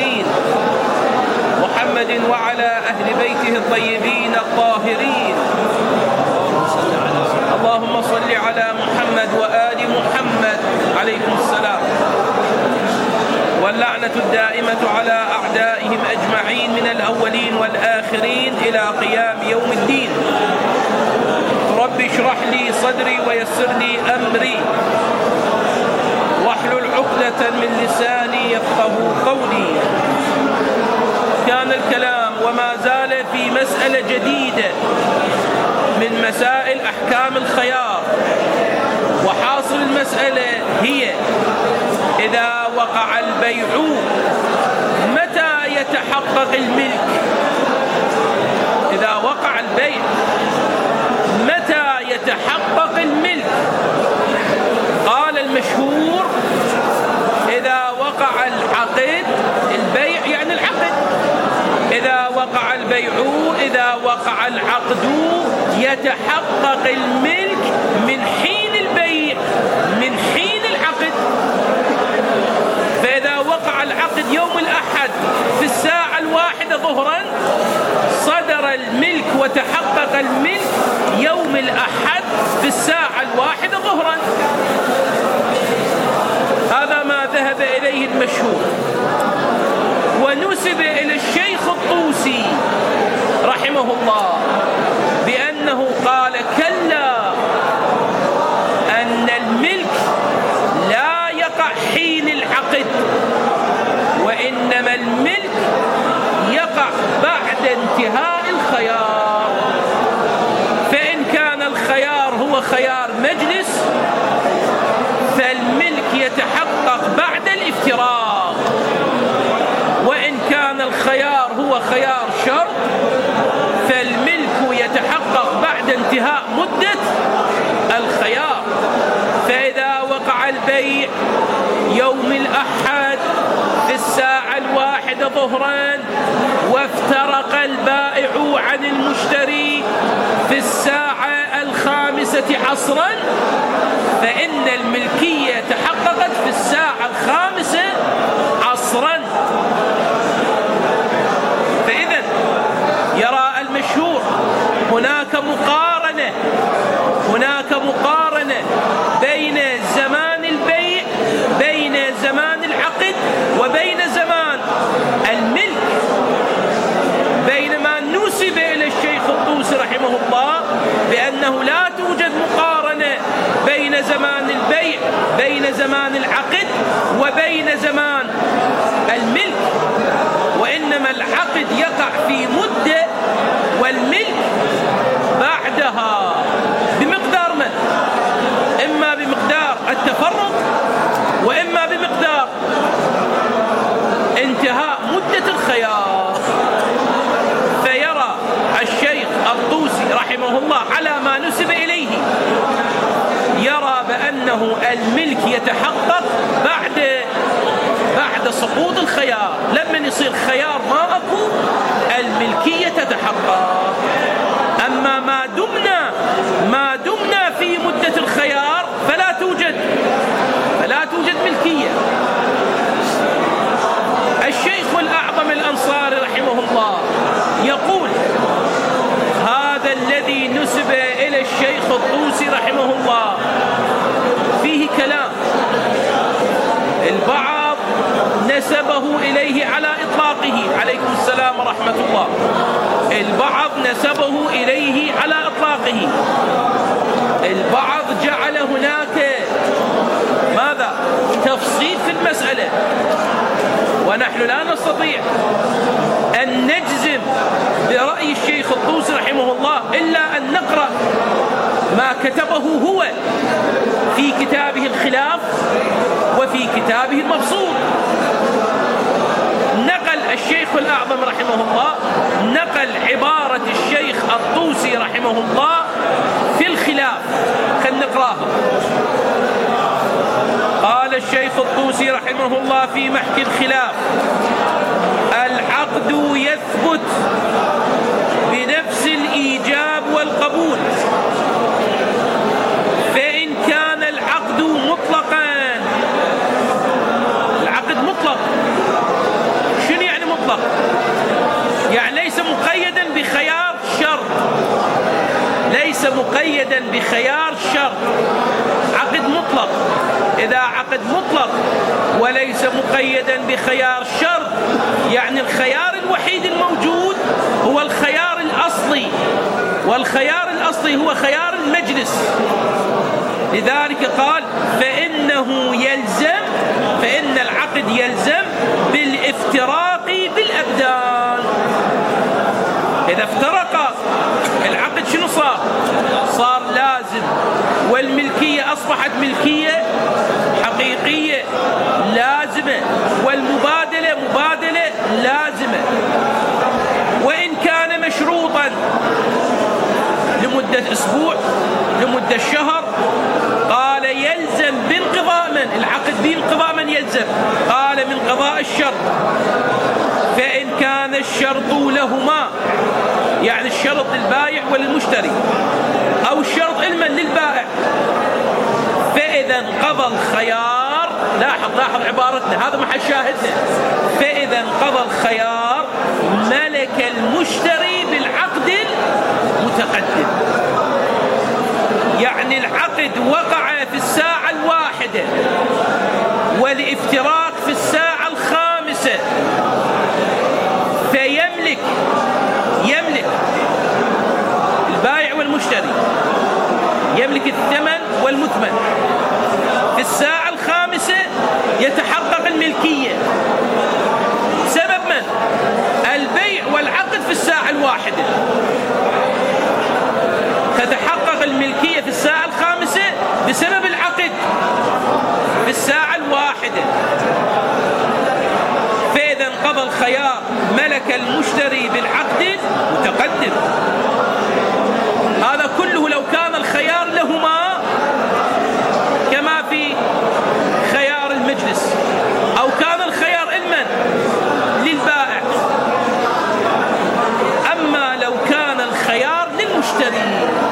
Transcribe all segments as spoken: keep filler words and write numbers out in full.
المرسلين محمد وعلى أهل بيته الطيبين الطاهرين. اللهم صل على محمد وآل محمد عليكم السلام. واللعنة الدائمة على أعدائهم أجمعين من الأولين والآخرين إلى قيام يوم الدين. رب اشرح لي صدري ويسر لي أمري واحلل عقدة من لساني يفقه قولي. كان الكلام وما زال في مسألة جديدة من مسائل أحكام الخيار، وحاصل المسألة هي إذا وقع البيع متى يتحقق الملك؟ إذا وقع البيع متى يتحقق الملك؟ قال المشهور إذا وقع العقد، البيع يعني العقد، إذا وقع البيع إذا وقع العقد يتحقق الملك من حين البيع، من حين العقد. فإذا وقع العقد يوم الأحد في الساعة الواحدة ظهرا صدر الملك وتحقق الملك يوم الأحد في الساعة الواحدة ظهرا. هذا ما ذهب إليه المشهور، ونسب إلى الشيخ الطوسي رحمه الله بأنه قال كلا، أن الملك لا يقع حين العقد، وإنما الملك يقع بعد انتهاء الخيار. فإن كان الخيار هو خيار مجلس فالملك يتحقق بعد الافتراق، وإن كان الخيار هو خيار شرط فالملك يتحقق بعد انتهاء مدة الخيار. فإذا وقع البيع يوم الأحد في الساعة الواحدة ظهرا وافترق البائع عن المشتري في الساعة الخامسة عصرا فإن الملكية تحققت في الساعة الخامسة عصرا. فإذا يرى المشهور هناك مقارنة هناك مقارنة بين زمان البيع، بين زمان العقد، وبين زمان الملك. بينما نسب إلى الشيخ الطوسي رحمه الله بأنه لا توجد مقارنة بين زمان البيع، بين زمان العقد، وبين زمان الملك، وإنما العقد يقع في مدة والملك بعدها بمقدار من؟ إما بمقدار التفرق وإما بمقدار انتهاء مدة الخيار. فيرى الشيخ الطوسي رحمه الله على ما نسب إليه، يرى بأنه الملك يتحقق بعد بعد سقوط الخيار. لما يصير خيار ما أكو الملكية تتحقق. أما ما دمنا ما دمنا في مدة الخيار فلا توجد فلا توجد ملكية. الشيخ الأعظم الأنصاري رحمه الله يقول هذا الذي نسب إلى الشيخ الطوسي رحمه الله فيه كلام، البعض نسبه إليه على إطلاقه، عليكم السلام ورحمة الله، البعض نسبه إليه على إطلاقه، البعض جعل هناك ماذا؟ تفصيل في المسألة. ونحن لا نستطيع أن نجزم برأي الشيخ الطوسي رحمه الله إلا أن نقرأ ما كتبه هو في كتابه الخلاف وفي كتابه المبسوط. نقل الشيخ الأعظم رحمه الله نقل عبارة الشيخ الطوسي رحمه الله في الخلاف، خلينا نقراها. قال الشيخ الطوسي رحمه الله في محكي الخلاف: العقد يثبت بنفس الإيجاب والقبول، فإن كان العقد مطلقا، العقد مطلق، شنو مقيدا بخيار شرط، عقد مطلق. إذا عقد مطلق وليس مقيدا بخيار شرط، يعني الخيار الوحيد الموجود هو الخيار الأصلي، والخيار الأصلي هو خيار المجلس. لذلك قال فإنه يلزم، فإن العقد يلزم بالافتراق بالأبدان. إذا افترق العقد شنو صار؟ صار لازم، والملكية أصبحت ملكية حقيقية لازمة، والمبادلة مبادلة لازمة. وإن كان مشروطا لمدة أسبوع، لمدة شهر، قال يلزم بانقضاء من؟ العقد بانقضاء من يلزم؟ قال من قضاء الشرط. فإن كان الشرط لهما، يعني الشرط للبائع وللمشتري، أو الشرط علما للبائع، فإذا انقضى الخيار. لاحظ لاحظ عبارتنا، هذا محل شاهدنا. فإذا انقضى الخيار ملك المشتري بالعقد المتقدم. يعني العقد وقع في الساعة الواحدة والافتراق في الساعة الخامسة، فيملك يملك البائع والمشتري يملك الثمن والمثمن. في الساعة الخامسة يتحقق الملكية. سبب من؟ البيع والعقد في الساعة الواحدة. تتحقق الملكية في الساعة الخامسة بسبب العقد في الساعة الواحدة. فإذا انقضى الخيار ملك المشتري بالعقد المتقدم. هذا كله لو كان الخيار لهما كما في خيار المجلس، أو كان الخيار علما للبائع. أما لو كان الخيار للمشتري،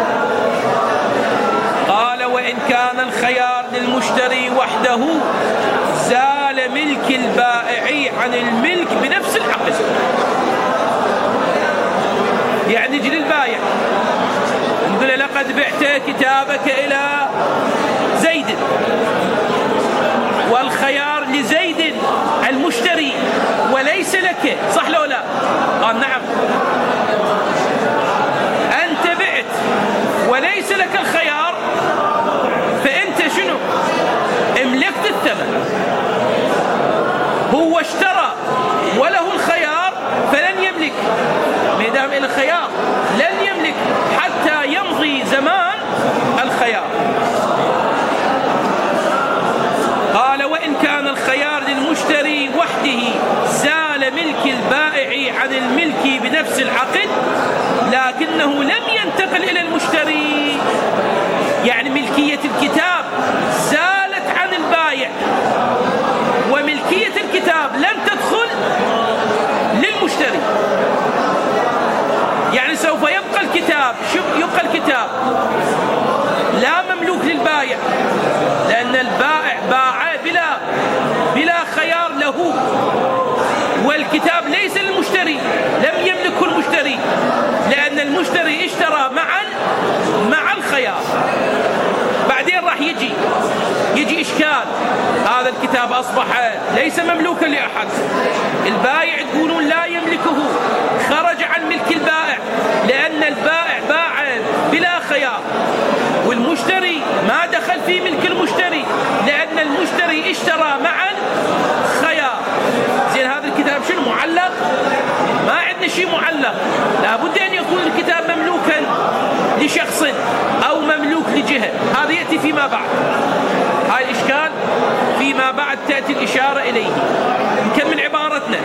قال وإن كان الخيار للمشتري وحده زال ملك البائع عن الملك بنفس العقد. يعني يجي للبائع يقول له لقد بعت كتابك إلى زيد، والخيار لزيد المشتري وليس لك، صح لو لا؟ قال نعم. أنت بعت وليس لك الخيار، فأنت شنو؟ املكت الثمن. هو اشترى وله الخيار فلن يملك، ما دام إلى الخيار لن يملك حتى يمضي زمان الخيار. قال وإن كان الخيار للمشتري وحده زال ملك البائع عن الملك بنفس العقد، لكنه لم ينتقل إلى المشتري. يعني ملكية الكتاب زالت عن البائع، وملكية الكتاب لن تدخل للمشتري. يعني سوف يبقى الكتاب، شوف يبقى الكتاب لا مملوك للبائع، لأن البائع باع بلا بلا خيار له، والكتاب ليس للمشتري، لم يملكه المشتري، لأن المشتري اشترى معا مع الخيار. بعدين راح يجي يجي إشكال، هذا الكتاب أصبح ليس مملوكا لأحد، البائع تقولون لا يملكه، خرج عن ملك البائع، لأن البائع باع بلا خيار، والمشتري ما دخل في ملك المشتري، لأن المشتري اشترى معا خيار. زين هذا الكتاب شنو؟ معلق؟ ما عندنا شيء معلق، لابد أن يكون الكتاب مملوكا لشخص أو مملوك لجهة. هذا يأتي فيما بعد، هاي الإشكال فيما بعد تأتي الإشارة إليه. نكمل عبارتنا.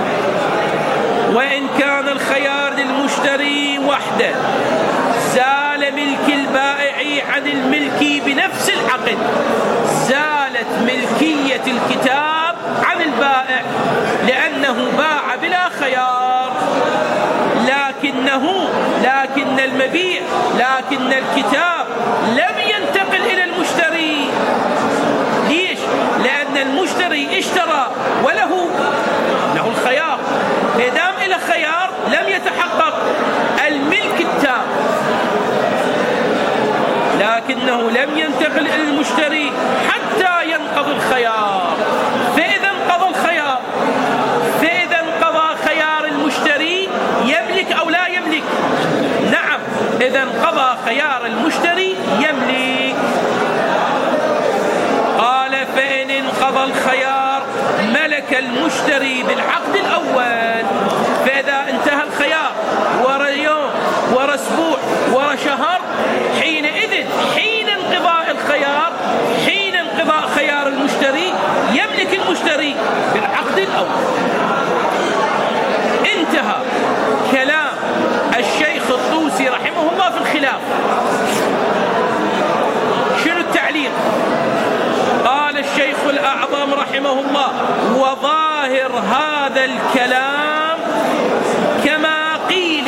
وإن كان الخيار للمشتري وحده زال ملك البائع عن الملك بنفس العقد. زالت ملكية الكتاب عن البائع لأنه باع بلا خيار، لكنه لكن المبيع لكن الكتاب لم ينتقل إلى المشتري. ليش؟ لأن المشتري اشترى وله له الخيار، إذا إلى خيار لم يتحقق الملك التام. هذا الكلام كما قيل.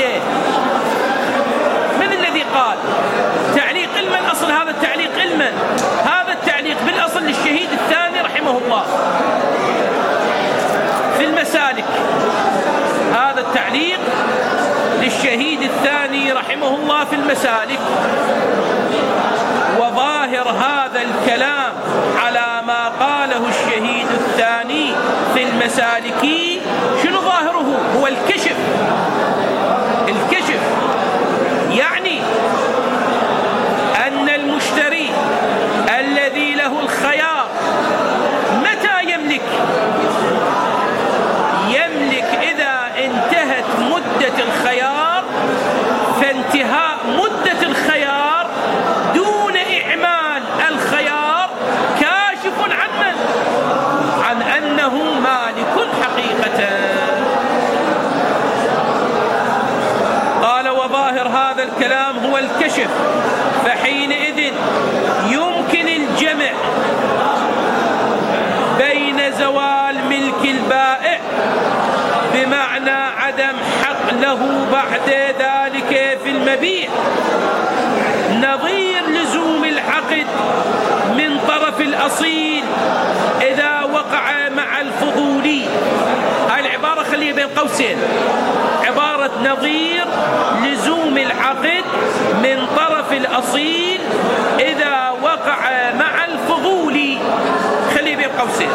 من الذي قال؟ تعليق علما، أصل هذا التعليق علما، هذا التعليق بالأصل للشهيد الثاني رحمه الله في المسالك، هذا التعليق للشهيد الثاني رحمه الله في المسالك. وظاهر هذا الكلام على ما قاله الشهيد الثاني في المسالك شنو ظاهره؟ هو الكشف. الكشف يعني أن المشتري الذي له الخيار متى يملك؟ يملك إذا انتهت مدة الخيار، فانتهاء مدة الخيار دون إعمال الخيار كاشف عن من؟ عن أنه مالك حقيقة. قال وظاهر هذا الكلام هو الكشف، فحينئذ يمكن الجمع بين زوال ملك البائع بمعنى عدم حق له بعد ذلك في المبيع، نظير لزوم العقد من طرف الأصيل إذا وقع مع الفضولي. هاي العبارة خليها بين قوسين، عبارة نظير لزوم العقد من طرف الأصيل إذا وقع مع الفضولي، خليها بين قوسين.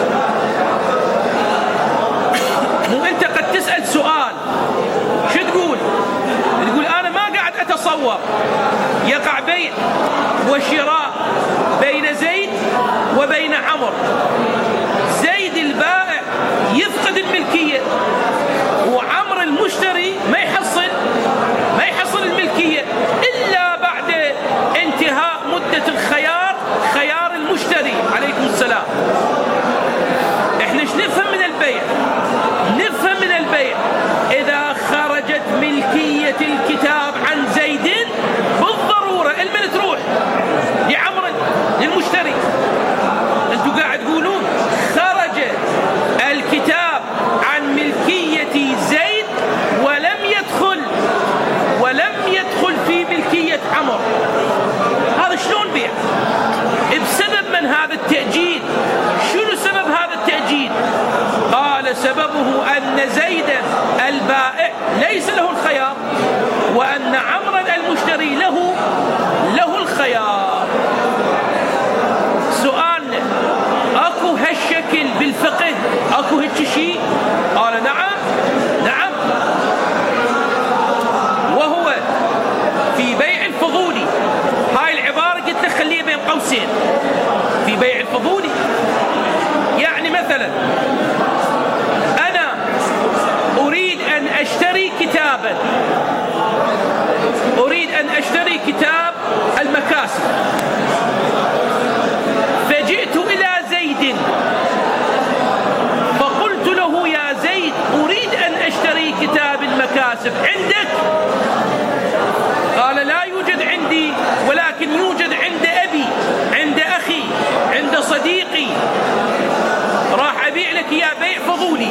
مو أنت قد تسأل سؤال شو تقول؟ تقول أنا ما قاعد أتصور يقع بيع وشراء بين زيد وبين عمر، زيد البائع يفقد الملكية وعمر المشتري ما يحصل ما يحصل الملكية إلا بعد انتهاء مدة الخيار، خيار المشتري. عليكم السلام. احنا ايش نفهم من البيع؟ نفهم من البيع إذا خرجت ملكية الكتاب عن زيد بالضرورة المن تروح لعمر للمشتري. انتوا قاعد تقولون خرج الكتاب عن ملكية زيد ولم يدخل ولم يدخل في ملكية عمر. هذا شلون بيع؟ بسبب من هذا التأجيل؟ شنو سبب هذا التأجيل؟ قال سببه أن زيدا البائع ليس له الخيار، وأن عمرا المشتري له له الخيار. سؤالنا أكو هالشكل بالفقه؟ أكو هيك شيء؟ قال نعم نعم. وهو في بيع الفضولي. هاي العبارة قلت لك خليها بين قوسين، في بيع الفضولي. يعني مثلا أنا أريد أن أشتري كتابا، أريد أن أشتري كتاب المكاسب، فجئت إلى زيد فقلت له يا زيد أريد أن أشتري كتاب المكاسب، عندك؟ قال لا يوجد عندي، ولكن يوجد عند أبي، عند أخي، عند صديقي، راح أبيع لك يا بيع فضولي.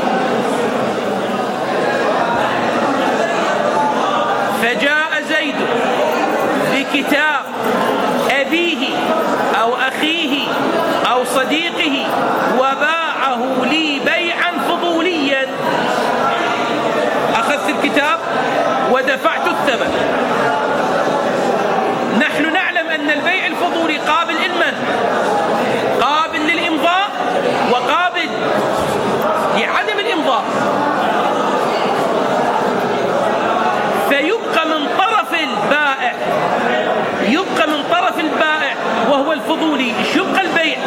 فجاء زيد بكتاب أبيه أو أخيه أو صديقه وباعه لي بيعا فضوليا. أخذت الكتاب ودفعت الثمن. نحن نعلم أن البيع الفضولي قابل لمن؟ قابل للإمضاء وقابل لعدم الإمضاء. فيبقى من طرف البائع، يبقى من طرف البائع وهو الفضولي شو يبقى البيع؟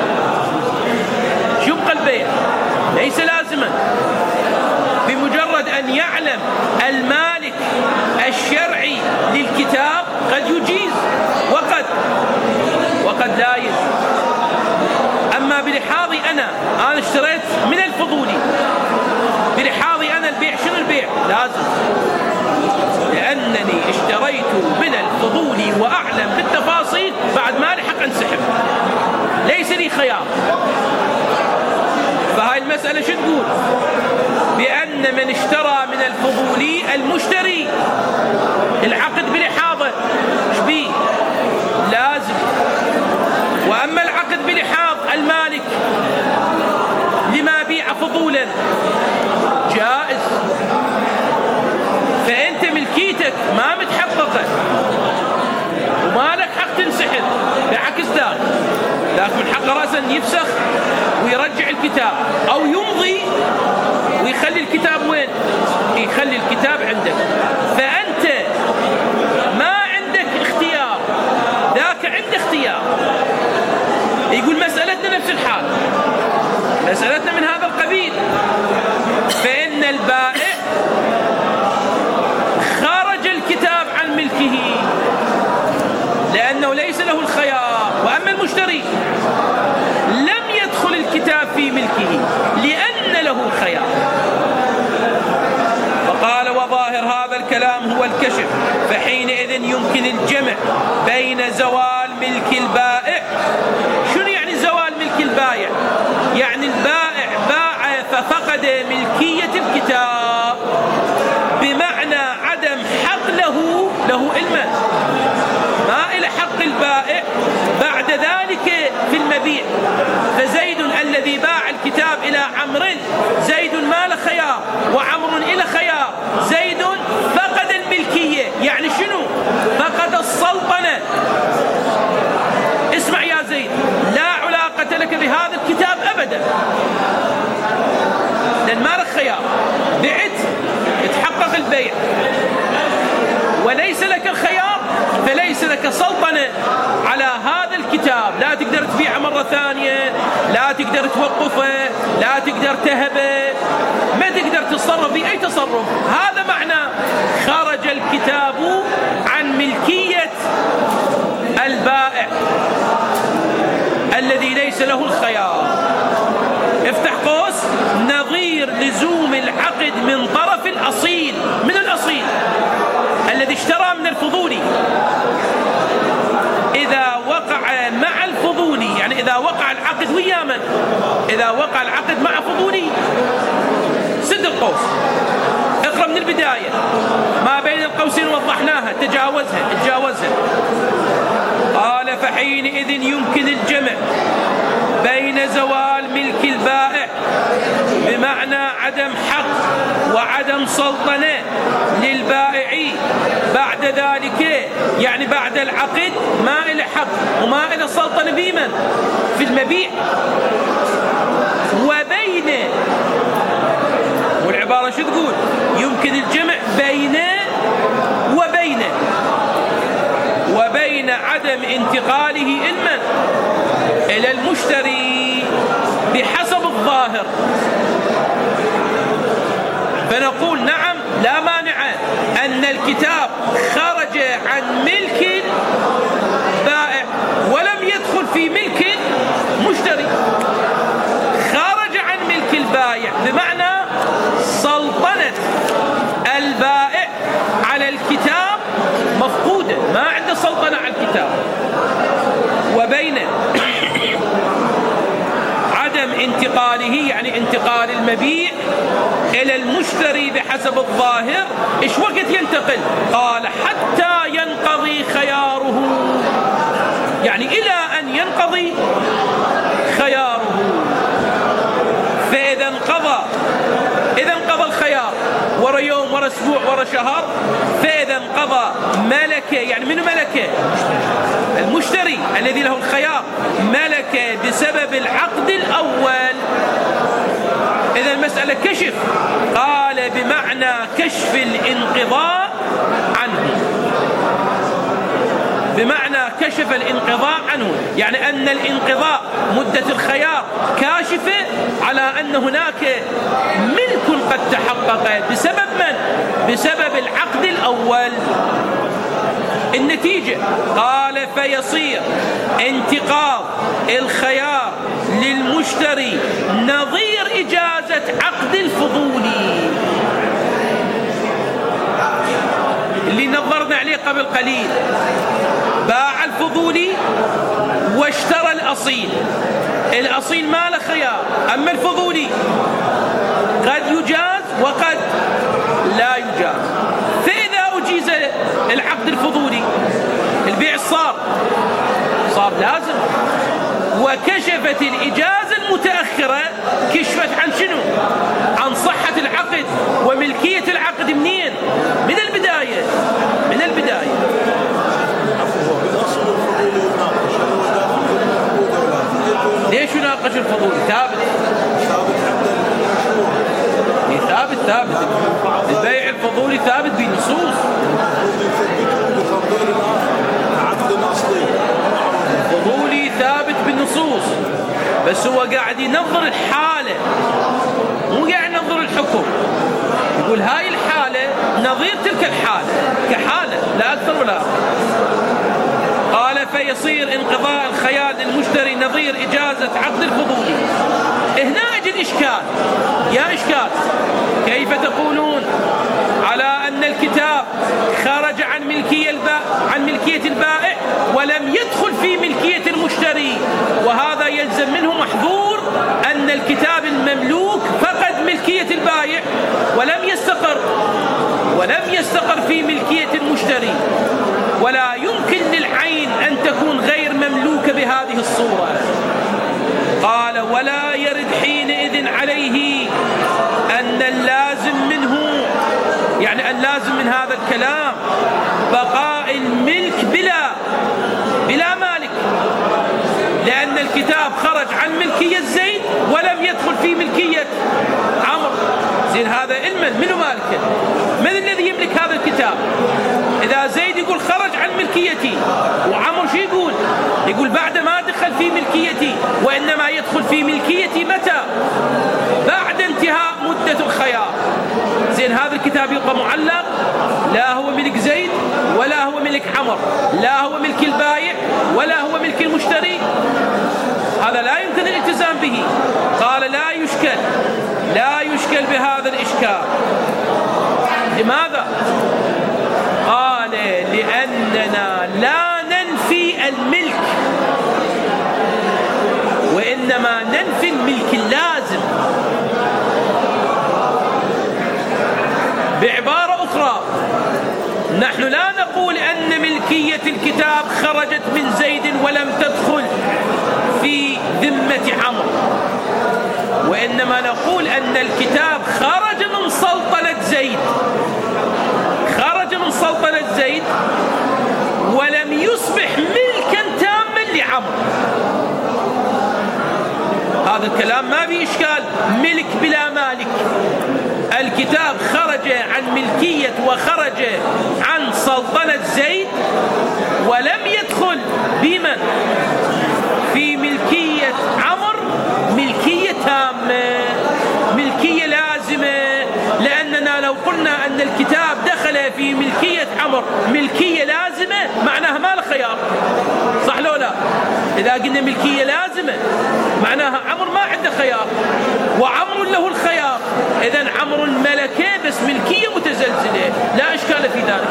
شو يبقى البيع؟ ليس لازما. بمجرد أن يعلم المالك الشرعي للكتاب قد يجيز وقد وقد لا يجيز. أما بلحاظي أنا أنا اشتريت من الفضولي، بلحاظي أنا البيع شنو البيع؟ لازم، لأنني اشتريت من الفضولي وأعلم بالتفاصيل، بعد ما لي حق انسحب، ليس لي خيار. فهاي المسألة شو تقول؟ الكتاب أو يمضي ويخلي الكتاب وين؟ يخلي الكتاب عندك. فأنت ما عندك اختيار، ذاك عنده اختيار. يقول مسألتنا نفس الحال، مسألتنا من هذا القبيل. فإن البائع خرج الكتاب عن ملكه لأنه ليس له الخيار، وأما المشتري لم يدخل الكتاب في ملكه لأن له الخيار. فقال وظاهر هذا الكلام هو الكشف، فحينئذ يمكن الجمع بين زوال ملك البائع. شنو يعني زوال ملك البائع؟ يعني البائع باع ففقد ملكية الكتاب، بمعنى عدم حق له له علما، ما إلى حق البائع بعد ذلك في المبيع. فزيد الذي باع الكتاب إلى عمرو، زيد ما له خيار وعمرو إلى خيار، زيد فقد الملكية. يعني شنو؟ فقد السلطنة. اسمع يا زيد، لا علاقة لك بهذا الكتاب أبدا، لأن ما لك خيار، بعت يتحقق البيع وليس لك الخيار، فليس لك سلطنة على هذا الكتاب. لا تقدر تبيعه مرة ثانية، لا تقدر توقفه، لا تقدر تهبه، ما تقدر تتصرف بأي تصرف. هذا معنى خرج الكتاب عن ملكية البائع الذي ليس له الخيار. افتح قوس، نظير لزوم العقد من طرف الأصيل، من الأصيل الذي اشترى من الفضولي. إذا وقع مع الفضولي، يعني إذا وقع العقد ويا من؟ إذا وقع العقد مع فضولي. سد القوس، اقرأ من البداية، ما بين القوسين وضحناها، تجاوزها تجاوزها. قال فحينئذ يمكن الجمع بين زوال ملك البائع بمعنى عدم حق وعدم سلطنة للبائع بعد ذلك، يعني بعد العقد ما إلى حق وما إلى سلطنة بمن؟ في المبيع. وبين، والعبارة شو تقول؟ يمكن الجمع بين وبين وبين عدم انتقاله إلمن؟ إلى المشتري بحسب الظاهر. فنقول نعم لا مانع أن الكتاب خرج عن ملك بائع ولم يدخل في ملك مشتري. خرج عن ملك البائع بمعنى سلطنة البائع على الكتاب مفقودة، ما عنده سلطنة على الكتاب. وبين عدم انتقاله، يعني انتقال المبيع إلى المشتري بحسب الظاهر، إيش وقت ينتقل؟ قال حتى ينقضي خياره، يعني إلى أن ينقضي خياره. فإذا انقضى إذا انقضى الخيار ورا يوم ورا أسبوع ورا شهر، فإذا انقضى ملكه، يعني من ملكه؟ المشتري الذي له الخيار، ملكه بسبب العقد الأول. إذا المسألة كشف، قال بمعنى كشف الانقضاء عنه، بمعنى كشف الانقضاء عنه، يعني أن الانقضاء مدة الخيار كاشفة على أن هناك ملك قد تحقق بسبب من؟ بسبب العقد الأول. النتيجة قال فيصير انتقاض الخيار للمشتري نظير إجازة عقد الفضولي اللي نظرنا عليه قبل قليل. باع الفضولي واشترى الأصيل، الأصيل ما له خيار، أما الفضولي قد يجاز وقد لا يجاز. فإذا أجيز العقد الفضولي البيع صار صار لازم، وكشفت الإجازة المتأخرة، كشفت عن شنو؟ عن صحة العقد وملكية العقد. منين؟ من البداية من البداية ليش يناقش الفضولي؟ ثابت ثابت. البيع الفضولي ثابت بنصوص. الفضولي ثابت بالنصوص، بس هو قاعد ينظر الحالة، مو قاعد ينظر الحكم. يقول هاي الحالة نظير تلك الحالة كحالة، لا أكثر ولا أقل. قال فيصير انقضاء الخيار للمشتري نظير إجازة عقد الفضولي. هنا اجي الإشكال. يا إشكال، كيف تقولون على أن الكتاب خرج عن ملكية البائع عن ملكية البائع ولم يدخل في ملكية المشتري، وهذا يلزم منه محظور أن الكتاب المملوك فقد ملكية البائع ولم يستقر ولم يستقر في ملكية المشتري، ولا يمكن للعين أن تكون غير مملوكة بهذه الصورة. قال ولا يرد حينئذ عليه أن اللازم منه، يعني اللازم من هذا الكلام بقاء الملك بلا بلا مالك، لأن الكتاب خرج عن ملكية زيد ولم يدخل في ملكية عمرو. زين هذا علما منو مالكه؟ من الذي يملك هذا الكتاب؟ إذا زيد يقول خرج عن ملكيتي، وعمرو شو يقول؟ يقول بعد ما دخل في ملكيتي، وإنما يدخل في ملكيتي متى؟ بعد انتهاء مدة الخيار. زين هذا الكتاب يبقى معلق، لا هو ملك زيد ولا هو ملك عمرو، لا هو ملك البائع ولا هو ملك المشتري. هذا لا يمكن الالتزام به. قال لا يشكل لا يشكل بهذا الإشكال. لماذا؟ قال لأننا لا ننفي الملك، وإنما ننفي الملك اللازم. بعبارة أخرى، نحن لا نقول أن ملكية الكتاب خرجت من زيد ولم تدخل في ذمة عمرو، وإنما نقول أن الكتاب خرج من سلطنة زيد خرج من سلطنة زيد ولم يصبح ملكا تاما لعمرو. هذا الكلام ما فيه إشكال. ملك بلا مالك. الكتاب خرج عن ملكية وخرج عن سلطنة زيد ولم يدخل بمن في ملكية عمرو ملكية تامة، ملكية لازمة. لأننا لو قلنا أن الكتاب دخل في ملكية عمرو ملكية لازمة معناها ما له خيار، صح لو لا؟ إذا قلنا ملكية لازمة معناها عمرو ما عنده خيار، وعمرو له الخيار. إذن عمرو الملكة بس ملكية متزلزلة، لا إشكال في ذلك.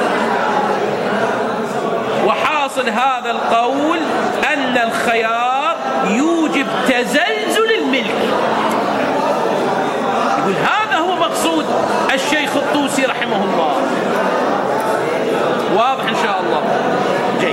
وحاصل هذا القول أن الخيار يوجب تزلزل الملك. يقول هذا هو مقصود الشيخ الطوسي رحمه الله. واضح إن شاء الله؟ جيد.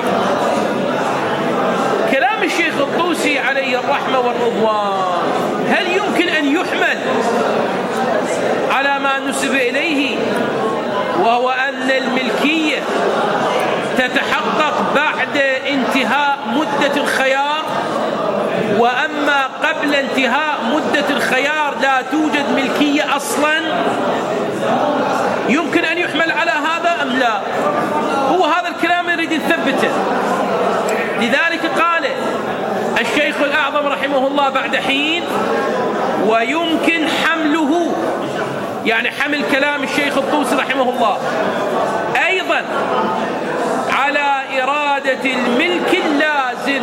كلام الشيخ الطوسي عليه الرحمة والرضوان هل يمكن أن يحمل على ما نسب إليه، وهو أن الملكية تتحقق بعد انتهاء مدة الخيار، وأما قبل انتهاء مدة الخيار لا توجد ملكية أصلا؟ يمكن أن يحمل على هذا أم لا؟ هو هذا الكلام يريد يثبته. لذلك قال الشيخ الأعظم رحمه الله بعد حين ويمكن حمله، يعني حمل كلام الشيخ الطوسي رحمه الله أيضا على إرادة الملك اللازم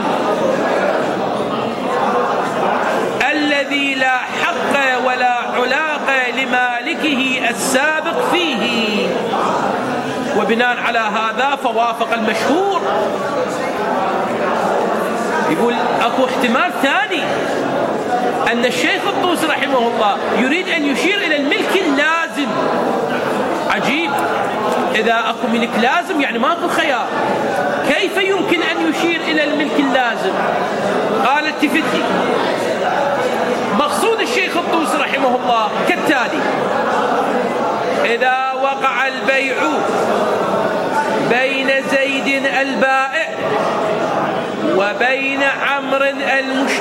الذي لا حق ولا علاقة لمالكه السابق فيه. وبناء على هذا فوافق المشهور. يقول أكو احتمال ثاني أن الشيخ الطوسي رحمه الله يريد أن يشير إلى الملك اللازم. عجيب، إذا أكو ملك لازم يعني ماكو خيار، كيف يمكن أن يشير إلى الملك اللازم؟ قال التفتي مقصود الشيخ الطوسي رحمه الله كالتالي: إذا وقع البيع بين زيد البائع وبين عمرو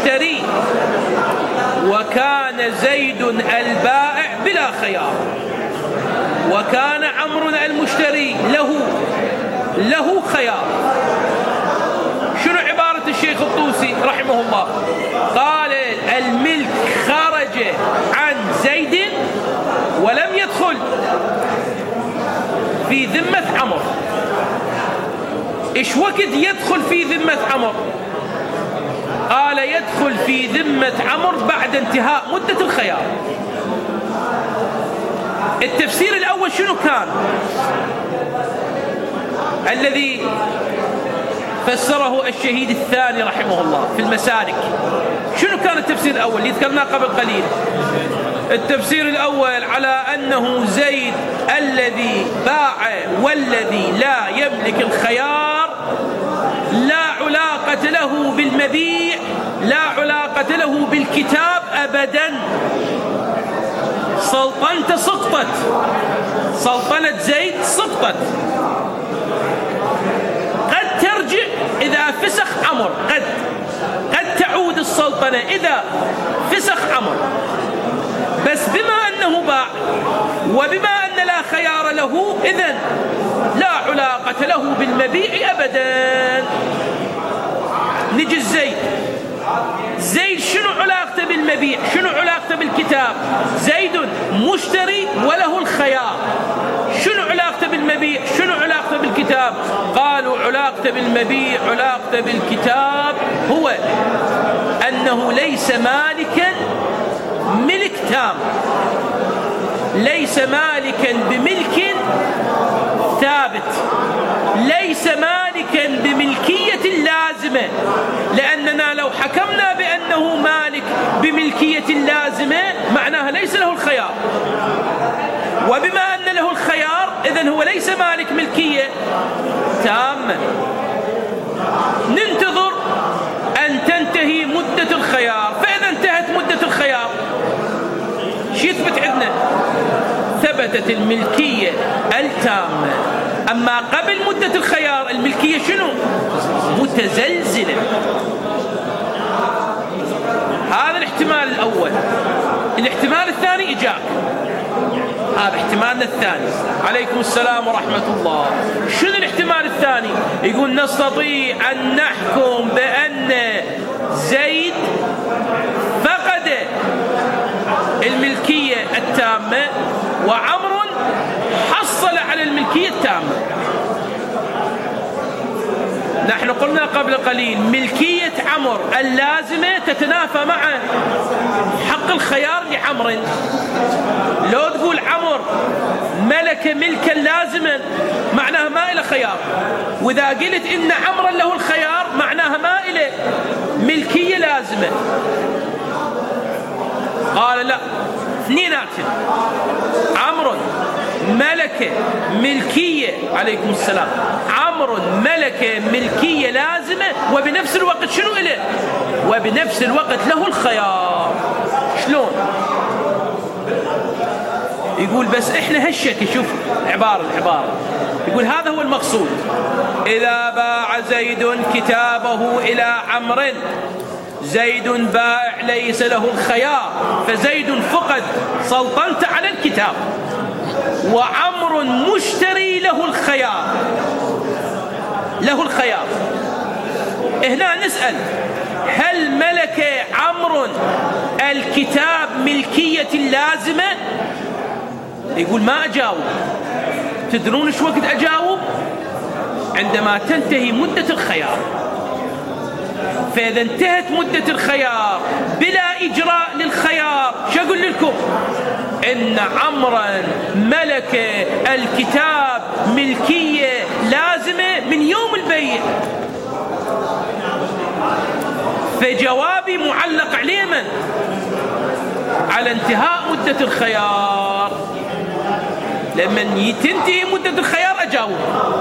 المشتري وكان زيد البائع بلا خيار، وكان عمرو المشتري له له خيار. شنو عبارة الشيخ الطوسي رحمه الله؟ قال الملك خرج عن زيد ولم يدخل في ذمة عمرو. إيش وقت يدخل في ذمة عمرو؟ قال يدخل في ذمة عمرو بعد انتهاء مدة الخيار. التفسير الأول شنو كان؟ الذي فسره الشهيد الثاني رحمه الله في المسالك. شنو كان التفسير الأول اللي ذكرناه قبل قليل؟ التفسير الأول على أنه زيد الذي باع والذي لا يملك الخيار لا علاقة له بالمبيع، لا علاقة له بالكتاب أبدا. سلطنته سقطت، سلطنة زيد سقطت. قد ترجع إذا فسخ عمرو، قد قد تعود السلطنة إذا فسخ عمرو، بس بما أنه باع وبما أن لا خيار له إذن لا علاقة له بالمبيع أبدا. نجي زيد، زيد شنو علاقته بالمبيع؟ شنو علاقته بالكتاب؟ زيد مشتري وله الخيار. شنو علاقته بالمبيع؟ شنو علاقته بالكتاب؟ قالوا علاقته بالمبيع علاقته بالكتاب هو أنه ليس مالكا ملك تام، ليس مالكا بملك ثابت، ليس مالكا بملكية لازمة، لأننا لو حكمنا بأنه مالك بملكية لازمة معناها ليس له الخيار، وبما أن له الخيار إذن هو ليس مالك ملكية تامة. ننتظر أن تنتهي مدة الخيار، فإذا انتهت مدة الخيار شو يثبت عندنا؟ ثبتت الملكية التامة. أما قبل مدة الخيار الملكية شنو؟ متزلزلة. هذا الاحتمال الأول. الاحتمال الثاني إجاك، هذا احتمالنا الثاني. عليكم السلام ورحمة الله. شنو الاحتمال الثاني؟ يقول نستطيع أن نحكم بأن زيد فقد الملكية التامة وعمر حصل على الملكية التامة. نحن قلنا قبل قليل ملكية عمر اللازمة تتنافى مع حق الخيار لعمر. لو تقول عمر ملك ملكا لازما معناها ما إله خيار، وإذا قلت إن عمرا له الخيار معناها ما إله ملكية لازمة. قال لا، اثنيناتهم. عمر ملك ملكية، عليكم السلام، عمر ملك ملكية لازمة وبنفس الوقت شنو إله؟ وبنفس الوقت له الخيار. شلون؟ يقول بس احنا هالشكل. شوف عبارة العبارة يقول هذا هو المقصود. إذا باع زيد كتابه إلى عمرو، زيد بائع ليس له الخيار، فزيد فقد سلطنته على الكتاب، وعمر مشتري له الخيار، له الخيار. هنا نسأل هل ملك عمرو الكتاب ملكية لازمة؟ يقول ما أجاوب. تدرون شو وقت أجاوب؟ عندما تنتهي مدة الخيار. فإذا انتهت مدة الخيار بلا إجراء للخيار شو أقول لكم؟ إن عمرا ملك الكتاب ملكية لازمة من يوم البيع. فجوابي معلق عليه من؟ على انتهاء مدة الخيار. لما تنتهي مدة الخيار أجاوب.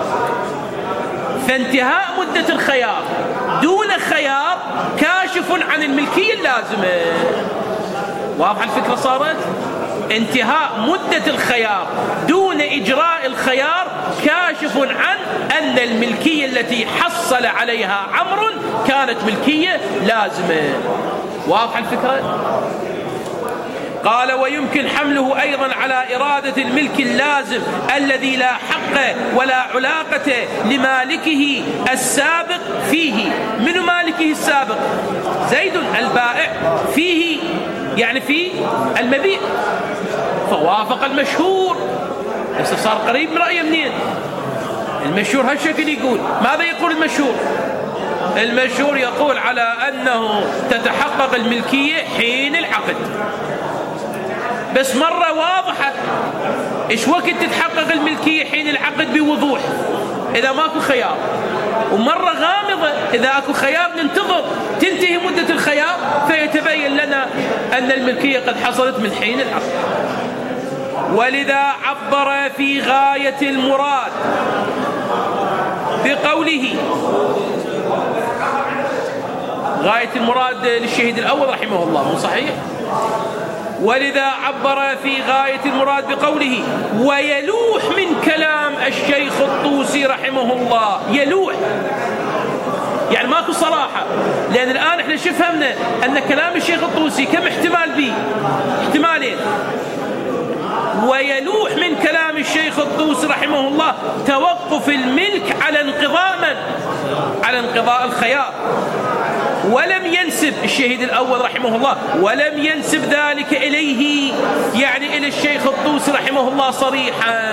فانتهاء مدة الخيار دون خيار كاشف عن الملكية اللازمة. واضح الفكرة صارت؟ انتهاء مدة الخيار دون إجراء الخيار كاشف عن أن الملكية التي حصل عليها عمرو كانت ملكية لازمة. واضح الفكرة؟ قال ويمكن حمله أيضا على إرادة الملك اللازم الذي لا حق ولا علاقة لمالكه السابق فيه. من مالكه السابق؟ زيد البائع فيه، يعني في المبيع، فوافق المشهور. بس صار قريب من رأيه منين؟ المشهور هالشكل يقول. ماذا يقول المشهور؟ المشهور يقول على أنه تتحقق الملكية حين العقد. بس مرة واضحة إيش وقت تتحقق الملكية حين العقد بوضوح إذا ماكو خيار، ومرة غامضة إذا أكو خيار ننتظر تنتهي مدة الخيار فيتبين لنا أن الملكية قد حصلت من حين العقد. ولذا عبر في غاية المراد بقوله، غاية المراد للشهيد الأول رحمه الله، مو صحيح؟ ولذا عبر في غاية المراد بقوله ويلوح من كلام الشيخ الطوسي رحمه الله. يلوح يعني ماكو صراحة، لأن الآن احنا شو فهمنا؟ أن كلام الشيخ الطوسي كم احتمال به؟ احتمالين. ويلوح من كلام الشيخ الطوسي رحمه الله توقف الملك على انقضاء من؟ على انقضاء الخيار. ولم ينسب الشهيد الأول رحمه الله ولم ينسب ذلك إليه، يعني إلى الشيخ الطوسي رحمه الله صريحا،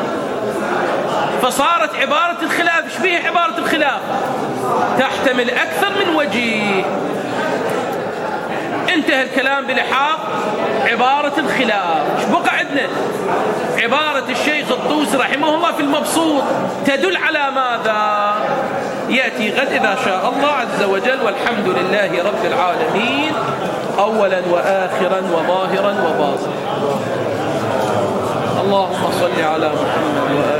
فصارت عبارة الخلاف شبيه عبارة الخلاف تحتمل أكثر من وجه. انتهى الكلام بلحاظ عبارة الخلاف. ايش بقى عندنا؟ عبارة الشيخ الطوسي رحمه الله في المبسوط تدل على ماذا؟ يأتي غد إذا شاء الله عز وجل، والحمد لله رب العالمين أولا وآخرا وظاهرا وباطنا. اللهم صل على محمد وآله